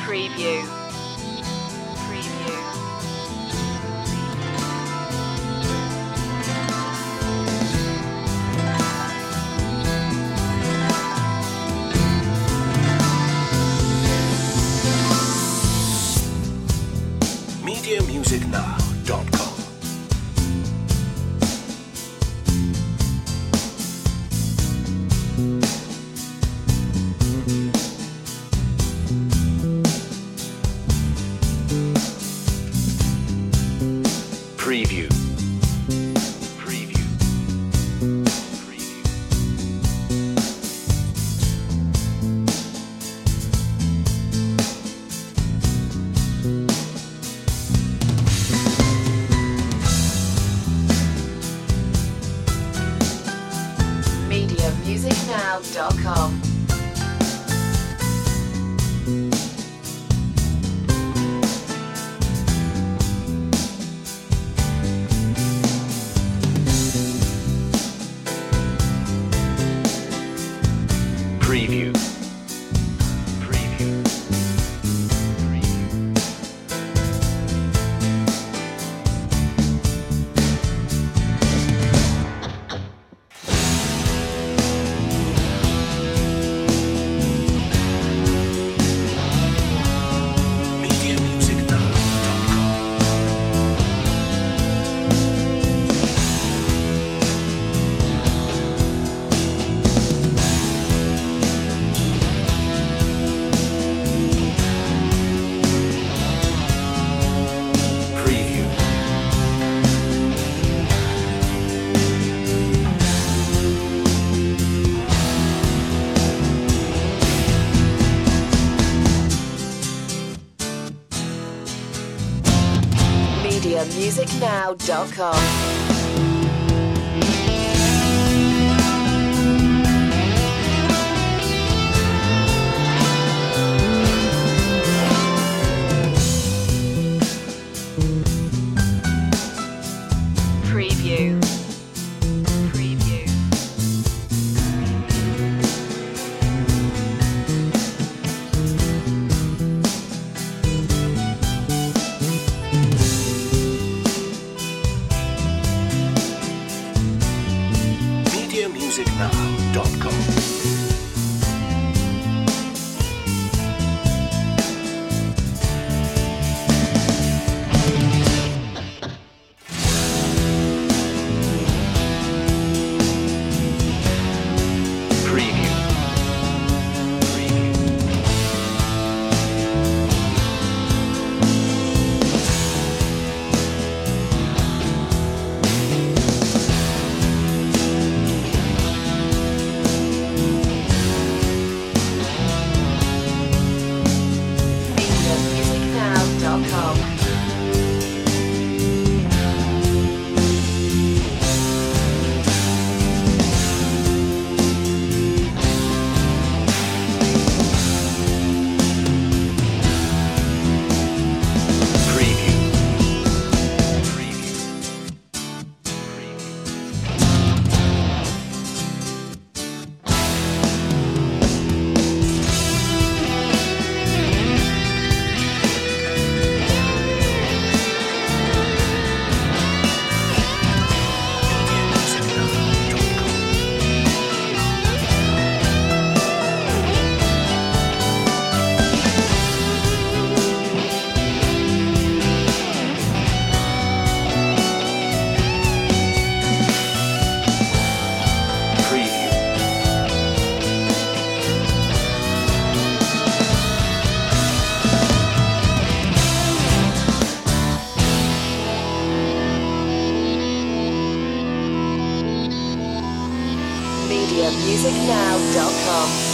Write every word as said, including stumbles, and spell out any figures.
Preview. Preview. media music now dot com Preview. Preview. Preview. media music now dot com. Preview. Preview. Preview. media music now dot com Preview. media music now dot com. Preview. Preview. media music now dot com Preview. Preview. media music now dot com. Preview. Preview. Preview. media music now dot com Preview. media music now dot com.